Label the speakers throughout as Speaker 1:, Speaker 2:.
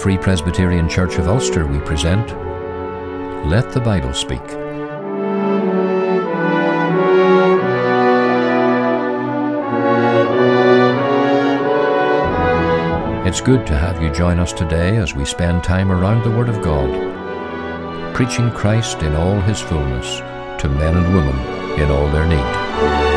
Speaker 1: Free Presbyterian Church of Ulster, we present Let the Bible Speak. It's good to have you join us today as we spend time around the Word of God, preaching Christ in all His fullness to men and women in all their need.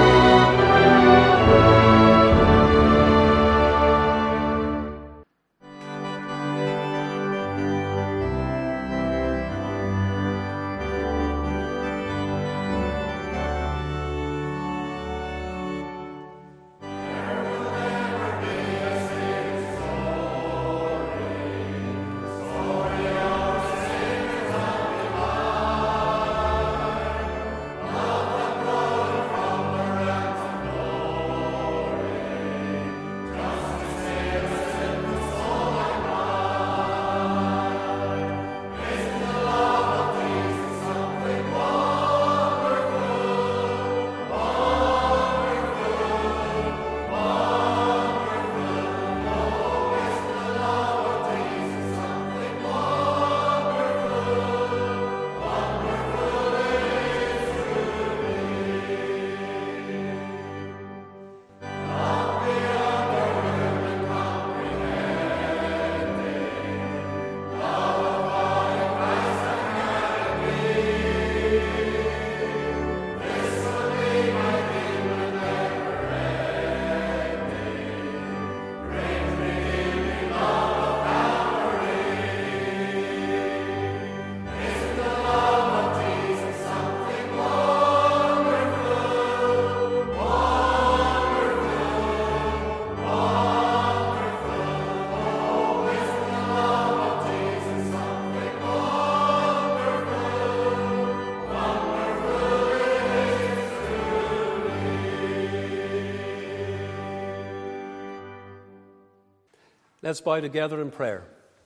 Speaker 2: Let's bow together in prayer.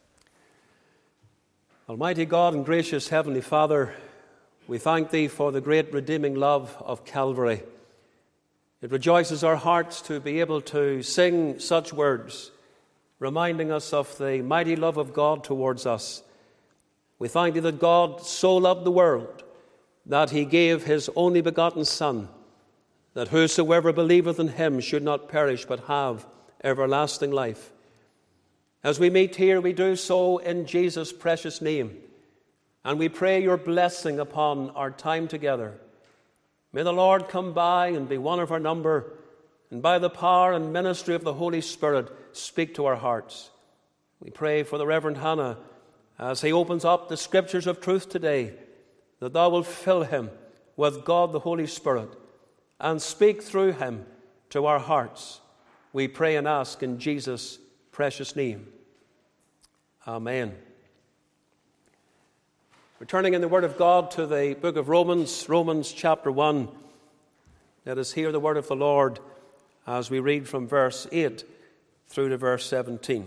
Speaker 2: Almighty God and gracious Heavenly Father, we thank Thee for the great redeeming love of Calvary. It rejoices our hearts to be able to sing such words, reminding us of the mighty love of God towards us. We thank Thee that God so loved the world that He gave His only begotten Son, that whosoever believeth in Him should not perish but have everlasting life. As we meet here, we do so in Jesus' precious name, and we pray Your blessing upon our time together. May the Lord come by and be one of our number, and by the power and ministry of the Holy Spirit, speak to our hearts. We pray for the Reverend Hannah as he opens up the Scriptures of truth today, that Thou wilt fill him with God the Holy Spirit and speak through him to our hearts. We pray and ask in Jesus' precious name. Amen. Returning in the Word of God to the book of Romans chapter 1, let us hear the word of the Lord as we read from verse 8 through to verse 17.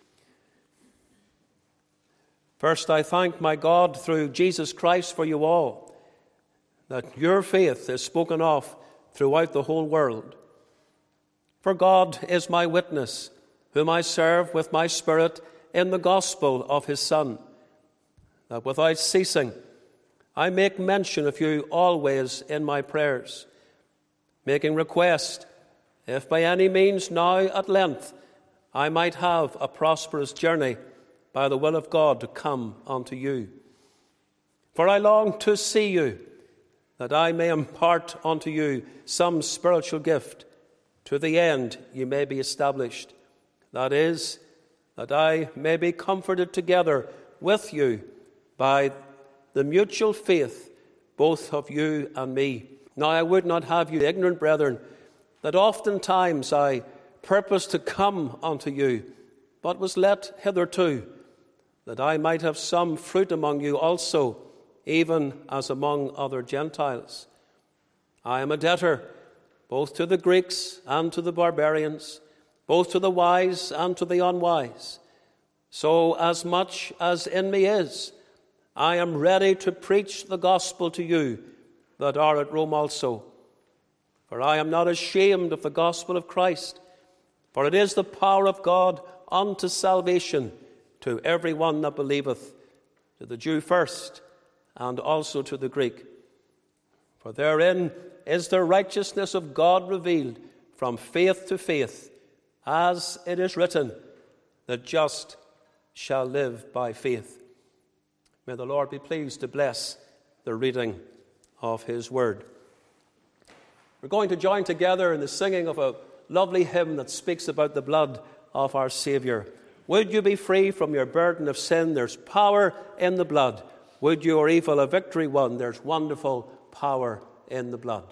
Speaker 2: First, I thank my God through Jesus Christ for you all, that your faith is spoken of throughout the whole world. For God is my witness, whom I serve with my spirit in the gospel of His Son, that without ceasing I make mention of you always in my prayers, making request, if by any means now at length I might have a prosperous journey by the will of God to come unto you. For I long to see you, that I may impart unto you some spiritual gift, to the end you may be established. That is, that I may be comforted together with you by the mutual faith, both of you and me. Now I would not have you ignorant, brethren, that oftentimes I purposed to come unto you, but was let hitherto, that I might have some fruit among you also, even as among other Gentiles. I am a debtor, both to the Greeks and to the barbarians, both to the wise and to the unwise. So as much as in me is, I am ready to preach the gospel to you that are at Rome also. For I am not ashamed of the gospel of Christ, for it is the power of God unto salvation to every one that believeth, to the Jew first, and also to the Greek. For therein is the righteousness of God revealed from faith to faith, as it is written, the just shall live by faith. May the Lord be pleased to bless the reading of his word. We're going to join together in the singing of a lovely hymn that speaks about the blood of our Saviour. Would you be free from your burden of sin? There's power in the blood. Would your evil a victory won? There's wonderful power in the blood.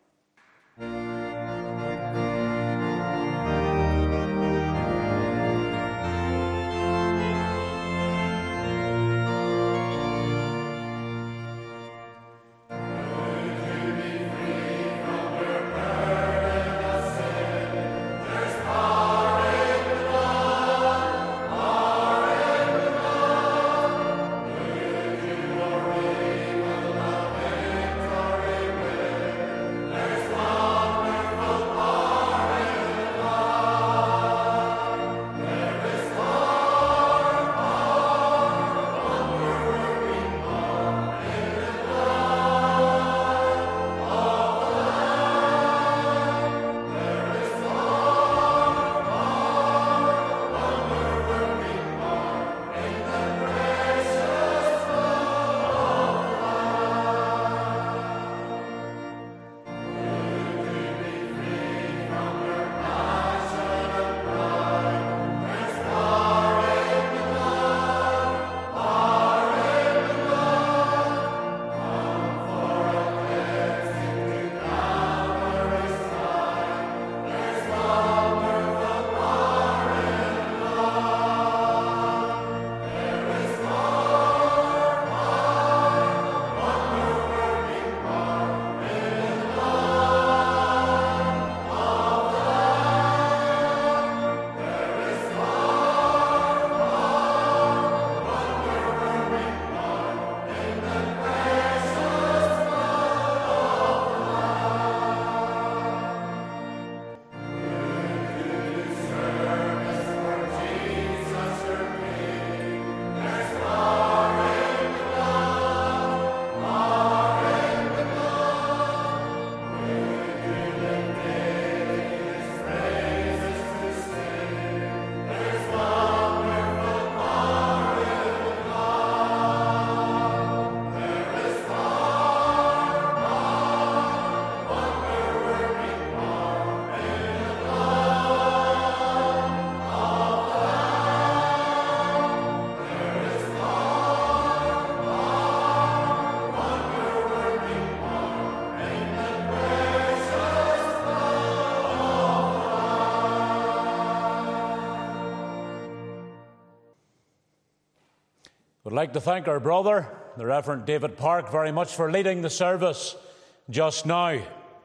Speaker 3: I'd like to thank our brother, the Reverend David Park, very much for leading the service just now.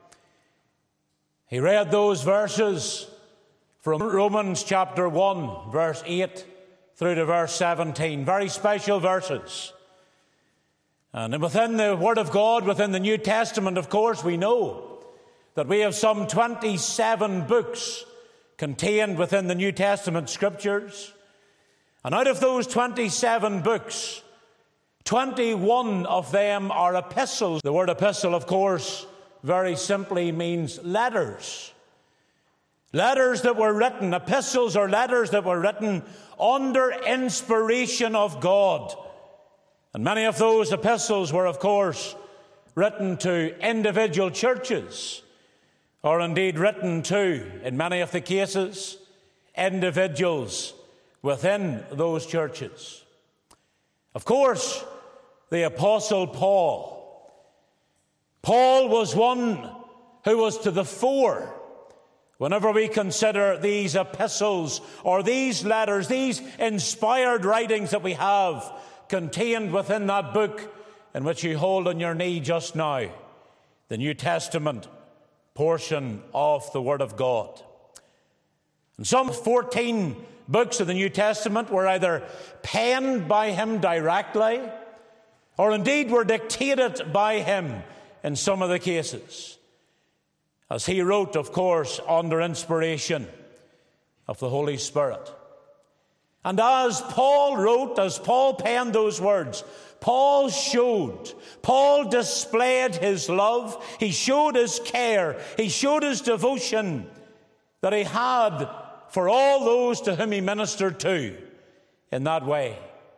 Speaker 3: He read those verses from Romans chapter 1, verse 8 through to verse 17. Very special verses. And within the Word of God, within the New Testament, of course, we know that we have some 27 books contained within the New Testament Scriptures. And out of those 27 books, 21 of them are epistles. The word epistle, of course, very simply means letters. Letters that were written, epistles or letters that were written under inspiration of God. And many of those epistles were, of course, written to individual churches, or indeed written to, in many of the cases, individuals within those churches. Of course, the Apostle Paul. Paul was one who was to the fore whenever we consider these epistles or these letters, these inspired writings that we have contained within that book in which you hold on your knee just now, the New Testament portion of the Word of God. And some 14 books of the New Testament were either penned by him directly or indeed were dictated by him in some of the cases, as he wrote, of course, under inspiration of the Holy Spirit. And as Paul wrote, as Paul penned those words, Paul displayed his love, he showed his care, he showed his devotion that he had for all those to whom he ministered to in that way.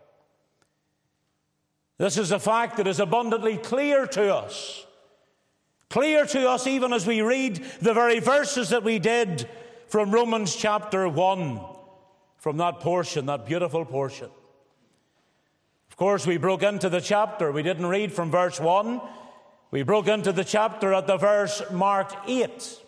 Speaker 3: This is a fact that is abundantly clear to us even as we read the very verses that we did from Romans chapter 1, from that portion, that beautiful portion. Of course, we broke into the chapter. We didn't read from verse 1. We broke into the chapter at the verse marked 8.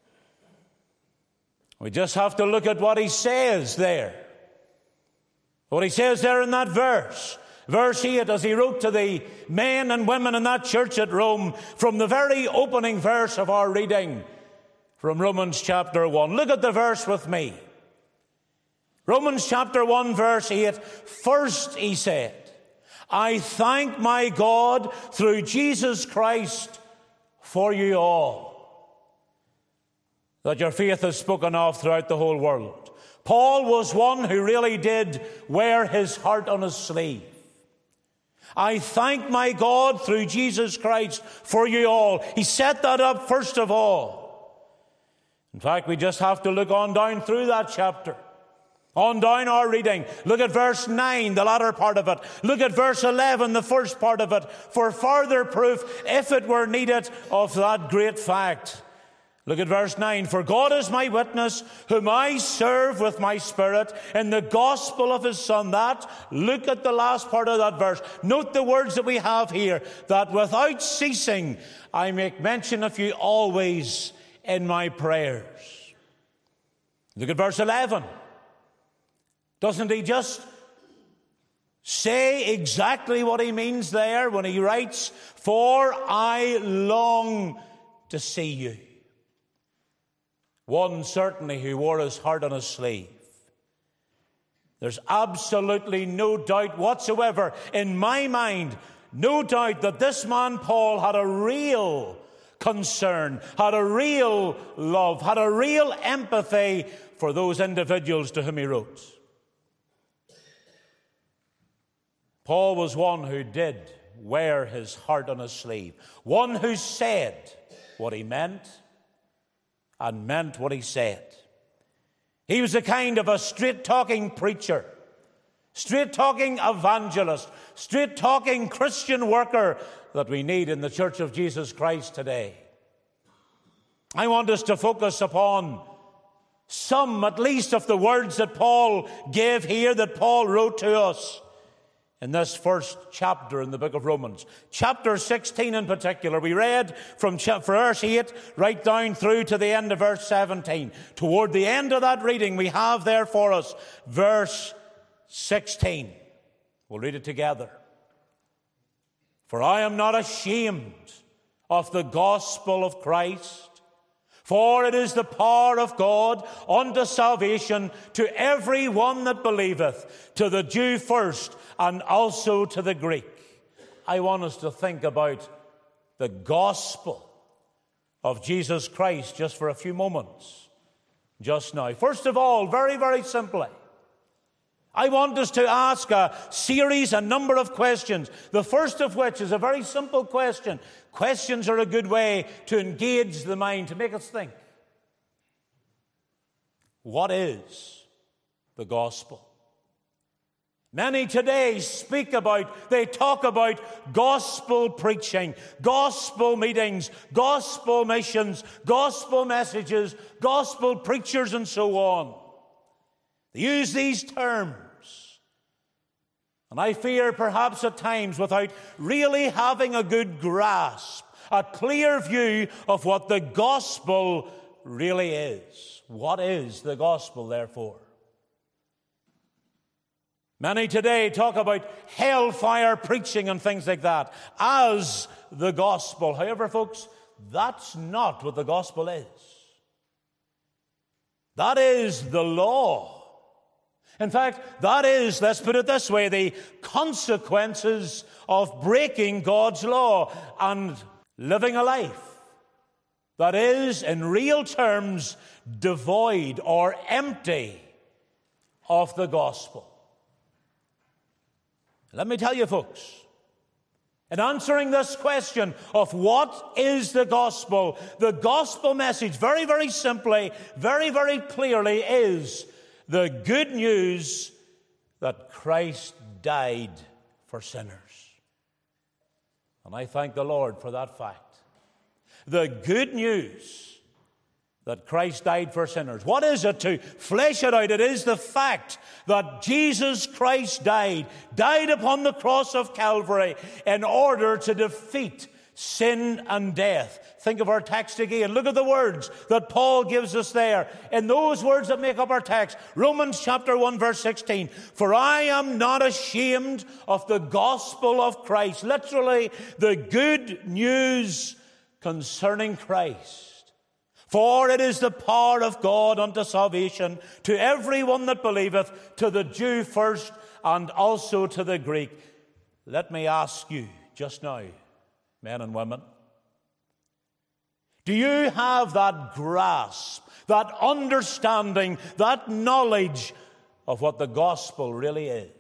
Speaker 3: We just have to look at what he says there. What he says there in that verse. Verse 8, as he wrote to the men and women in that church at Rome, from the very opening verse of our reading from Romans chapter 1. Look at the verse with me. Romans chapter 1, verse 8. First, he said, I thank my God through Jesus Christ for you all, that your faith is spoken of throughout the whole world. Paul was one who really did wear his heart on his sleeve. I thank my God through Jesus Christ for you all. He set that up first of all. In fact, we just have to look on down through that chapter. On down our reading. Look at verse 9, the latter part of it. Look at verse 11, the first part of it, for further proof, if it were needed, of that great fact. Look at verse 9. For God is my witness, whom I serve with my spirit in the gospel of his Son. Look at the last part of that verse. Note the words that we have here, that without ceasing I make mention of you always in my prayers. Look at verse 11. Doesn't he just say exactly what he means there when he writes, for I long to see you? One certainly who wore his heart on his sleeve. There's absolutely no doubt whatsoever in my mind, no doubt that this man Paul had a real concern, had a real love, had a real empathy for those individuals to whom he wrote. Paul was one who did wear his heart on his sleeve. One who said what he meant and meant what he said. He was a kind of a straight-talking preacher, straight-talking evangelist, straight-talking Christian worker that we need in the Church of Jesus Christ today. I want us to focus upon some, at least, of the words that Paul gave here, that Paul wrote to us in this first chapter in the book of Romans. Chapter 16 in particular. We read from verse 8 right down through to the end of verse 17. Toward the end of that reading, we have there for us verse 16. We'll read it together. For I am not ashamed of the gospel of Christ, for it is the power of God unto salvation to every one that believeth, to the Jew first, and also to the Greek. I want us to think about the gospel of Jesus Christ just for a few moments, just now. First of all, very, very simply, I want us to ask a number of questions, the first of which is a very simple question. Questions are a good way to engage the mind, to make us think. What is the gospel? Many today they talk about gospel preaching, gospel meetings, gospel missions, gospel messages, gospel preachers, and so on. They use these terms. And I fear perhaps at times without really having a good grasp, a clear view of what the gospel really is. What is the gospel, therefore? Many today talk about hellfire preaching and things like that as the gospel. However, folks, that's not what the gospel is. That is the law. In fact, that is, let's put it this way, the consequences of breaking God's law and living a life that is, in real terms, devoid or empty of the gospel. Let me tell you, folks, in answering this question of what is the gospel message, very, very simply, very, very clearly, is the good news that Christ died for sinners. And I thank the Lord for that fact. The good news that Christ died for sinners. What is it? To flesh it out, it is the fact that Jesus Christ died upon the cross of Calvary in order to defeat sin and death. Think of our text again. Look at the words that Paul gives us there. In those words that make up our text, Romans chapter 1, verse 16. For I am not ashamed of the gospel of Christ. Literally, the good news concerning Christ. For it is the power of God unto salvation to everyone that believeth, to the Jew first, and also to the Greek. Let me ask you just now, men and women, do you have that grasp, that understanding, that knowledge of what the gospel really is?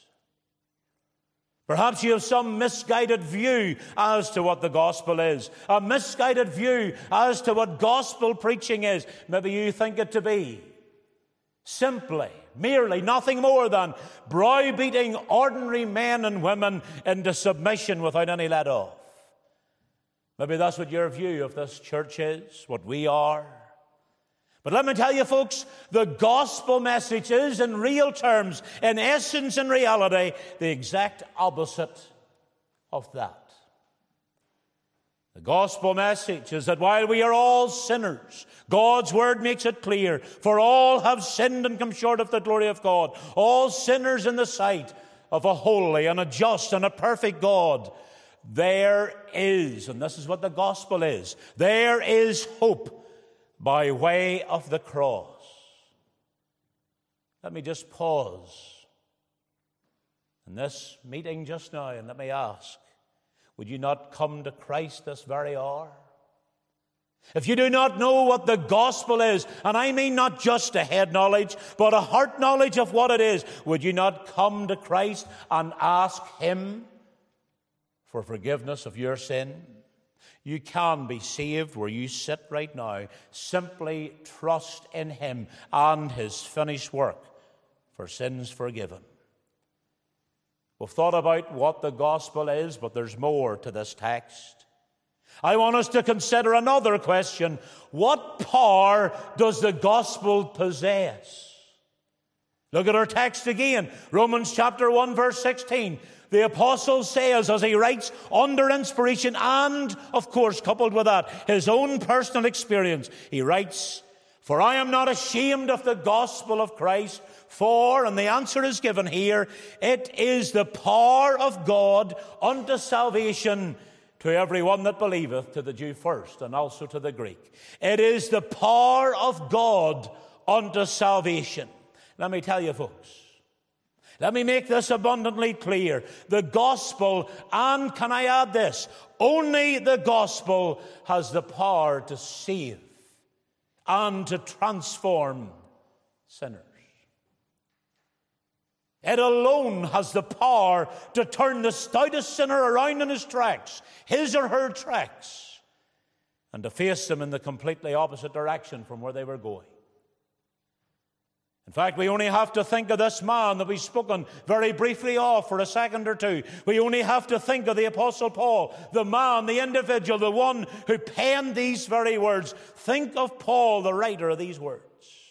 Speaker 3: Perhaps you have some misguided view as to what the gospel is, a misguided view as to what gospel preaching is. Maybe you think it to be simply, merely, nothing more than browbeating ordinary men and women into submission without any let off. Maybe that's what your view of this church is, what we are. But let me tell you, folks, the gospel message is, in real terms, in essence, in reality, the exact opposite of that. The gospel message is that while we are all sinners, God's word makes it clear, for all have sinned and come short of the glory of God, all sinners in the sight of a holy and a just and a perfect God. There is, and this is what the gospel is, there is hope by way of the cross. Let me just pause in this meeting just now and let me ask, would you not come to Christ this very hour? If you do not know what the gospel is, and I mean not just a head knowledge, but a heart knowledge of what it is, would you not come to Christ and ask Him for forgiveness of your sin? You can be saved where you sit right now. Simply trust in Him and His finished work for sins forgiven. We've thought about what the gospel is, but there's more to this text. I want us to consider another question. What power does the gospel possess? Look at our text again. Romans chapter 1, verse 16. The apostle says, as he writes under inspiration and, of course, coupled with that, his own personal experience, he writes, for I am not ashamed of the gospel of Christ, for, and the answer is given here, it is the power of God unto salvation to everyone that believeth, to the Jew first, and also to the Greek. It is the power of God unto salvation. Let me tell you, folks, let me make this abundantly clear. The gospel, and can I add this, only the gospel has the power to save and to transform sinners. It alone has the power to turn the stoutest sinner around in his tracks, his or her tracks, and to face them in the completely opposite direction from where they were going. In fact, we only have to think of this man that we've spoken very briefly of for a second or two. We only have to think of the Apostle Paul, the man, the individual, the one who penned these very words. Think of Paul, the writer of these words.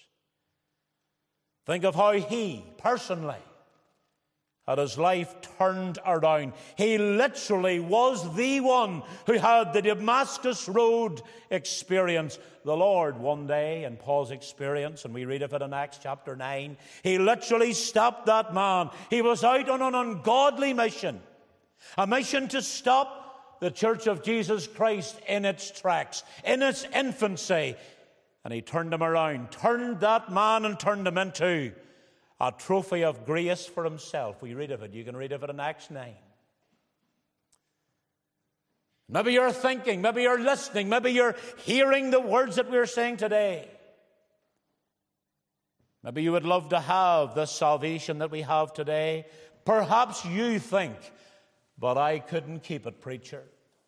Speaker 3: Think of how he, personally, had his life turned around. He literally was the one who had the Damascus Road experience. The Lord one day, in Paul's experience, and we read of it in Acts chapter 9, he literally stopped that man. He was out on an ungodly mission, a mission to stop the Church of Jesus Christ in its tracks, in its infancy. And he turned him around, turned that man and turned him into a trophy of grace for himself. We read of it. You can read of it in Acts 9. Maybe you're thinking, maybe you're listening, maybe you're hearing the words that we're saying today. Maybe you would love to have this salvation that we have today, Perhaps you think, but I couldn't keep it, preacher.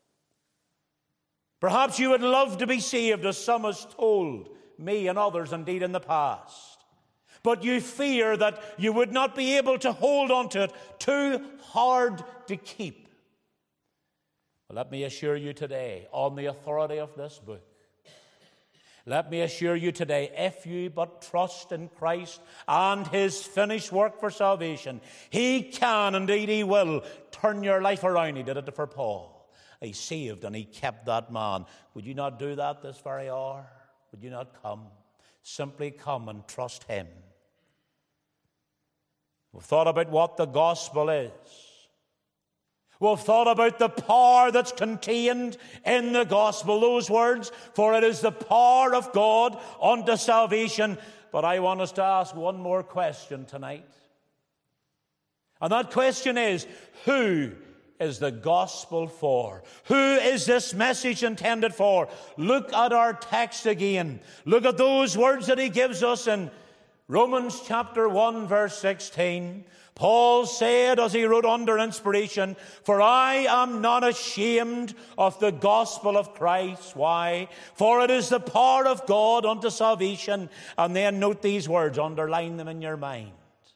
Speaker 3: Perhaps you would love to be saved, as some has told me and others indeed in the past. But you fear that you would not be able to hold on to it, too hard to keep. Well, let me assure you today, on the authority of this book, let me assure you today, if you but trust in Christ and His finished work for salvation, He can, indeed He will, turn your life around. He did it for Paul. He saved and He kept that man. Would you not do that this very hour? Would you not come? Simply come and trust Him. We've thought about what the gospel is. We've thought about the power that's contained in the gospel. Those words, for it is the power of God unto salvation. But I want us to ask one more question tonight. And that question is, who is the gospel for? Who is this message intended for? Look at our text again. Look at those words that he gives us in Romans chapter 1, verse 16. Paul said, as he wrote under inspiration, for I am not ashamed of the gospel of Christ. Why? For it is the power of God unto salvation. And then note these words, underline them in your mind.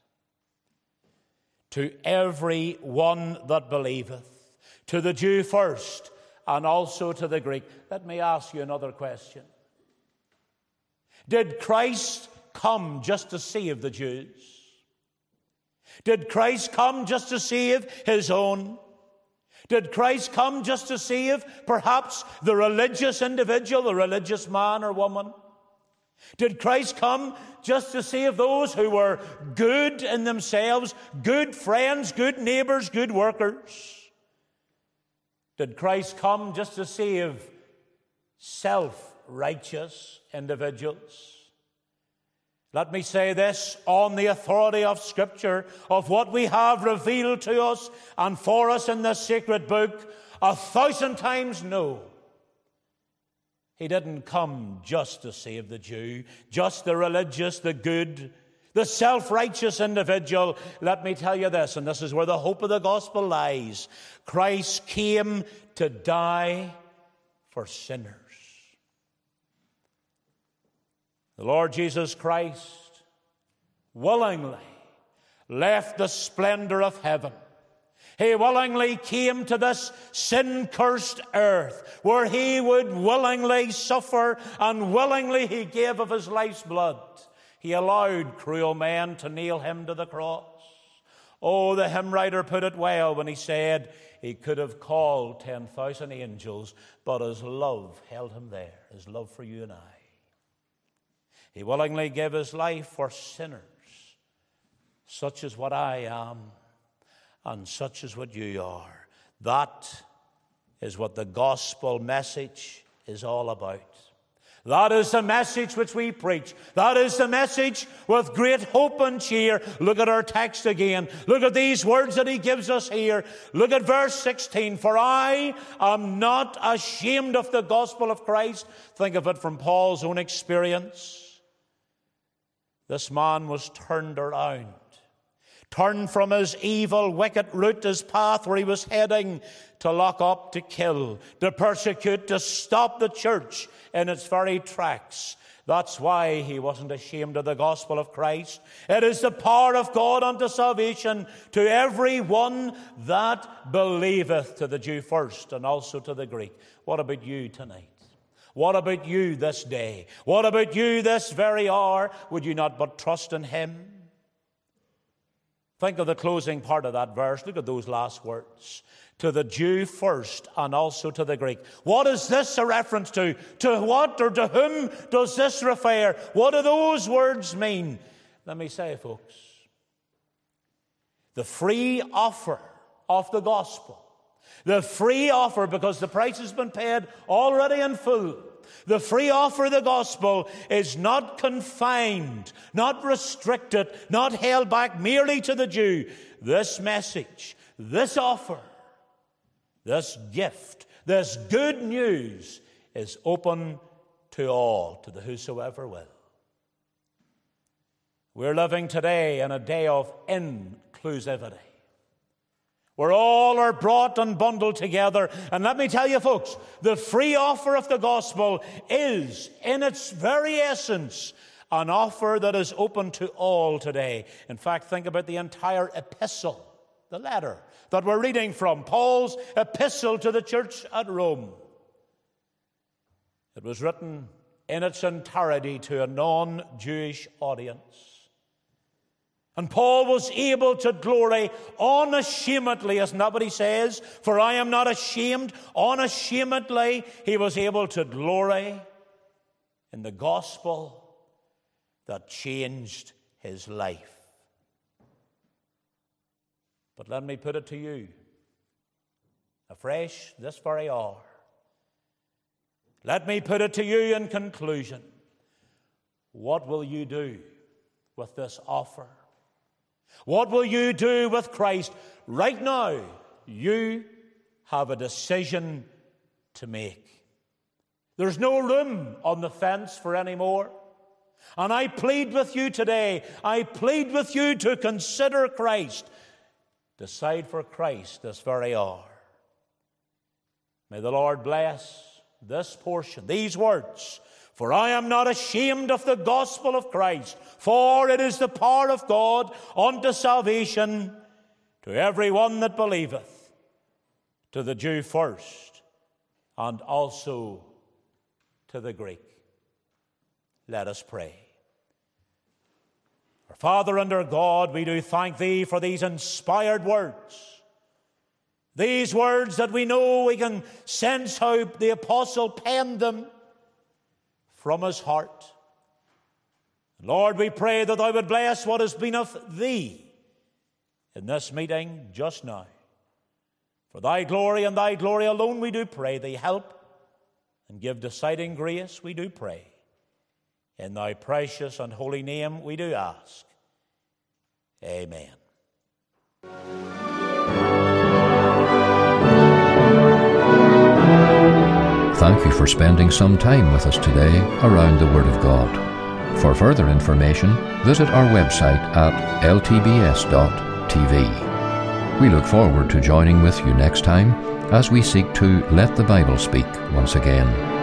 Speaker 3: To every one that believeth, to the Jew first, and also to the Greek. Let me ask you another question. Did Christ come just to save the Jews? Did Christ come just to save His own? Did Christ come just to save perhaps the religious individual, the religious man or woman? Did Christ come just to save those who were good in themselves, good friends, good neighbors, good workers? Did Christ come just to save self-righteous individuals? Let me say this on the authority of Scripture, of what we have revealed to us and for us in this sacred book, 1,000 times no. He didn't come just to save the Jew, just the religious, the good, the self-righteous individual. Let me tell you this, and this is where the hope of the gospel lies. Christ came to die for sinners. The Lord Jesus Christ willingly left the splendor of heaven. He willingly came to this sin-cursed earth where He would willingly suffer, and willingly He gave of His life's blood. He allowed cruel men to nail Him to the cross. Oh, the hymn writer put it well when he said He could have called 10,000 angels, but His love held Him there, His love for you and I. He willingly gave His life for sinners, such as what I am, and such as what you are. That is what the gospel message is all about. That is the message which we preach. That is the message with great hope and cheer. Look at our text again. Look at these words that he gives us here. Look at verse 16. For I am not ashamed of the gospel of Christ. Think of it from Paul's own experience. This man was turned around. Turned from his evil, wicked route, his path where he was heading to lock up, to kill, to persecute, to stop the church in its very tracks. That's why he wasn't ashamed of the gospel of Christ. It is the power of God unto salvation to every one that believeth, to the Jew first and also to the Greek. What about you tonight? What about you this day? What about you this very hour? Would you not but trust in Him? Think of the closing part of that verse. Look at those last words. To the Jew first and also to the Greek. What is this a reference to? To what or to whom does this refer? What do those words mean? Let me say, folks, the free offer of the gospel, the free offer, because the price has been paid already in full. The free offer of the gospel is not confined, not restricted, not held back merely to the Jew. This message, this offer, this gift, this good news is open to all, to the whosoever will. We're living today in a day of inclusivity. where all are brought and bundled together. And let me tell you, folks, the free offer of the gospel is, in its very essence, an offer that is open to all today. In fact, think about the entire epistle, the letter that we're reading from, Paul's epistle to the church at Rome. It was written in its entirety to a non-Jewish audience. And Paul was able to glory unashamedly, as nobody says, for I am not ashamed. Unashamedly, he was able to glory in the gospel that changed his life. But let me put it to you afresh this very hour. Let me put it to you in conclusion. What will you do with this offer? What will you do with Christ? Right now, you have a decision to make. There's no room on the fence for any more. And I plead with you today, I plead with you to consider Christ. Decide for Christ this very hour. May the Lord bless this portion, these words. For I am not ashamed of the gospel of Christ, for it is the power of God unto salvation to every one that believeth, to the Jew first, and also to the Greek. Let us pray. Our Father and our God, we do thank Thee for these inspired words. These words that we know, we can sense how the apostle penned them from his heart. Lord, we pray that Thou would bless what has been of Thee in this meeting just now. For Thy glory and Thy glory alone we do pray Thee. Help and give deciding grace, we do pray. In Thy precious and holy name we do ask. Amen.
Speaker 1: Thank you for spending some time with us today around the Word of God. For further information, visit our website at ltbs.tv. We look forward to joining with you next time as we seek to let the Bible speak once again.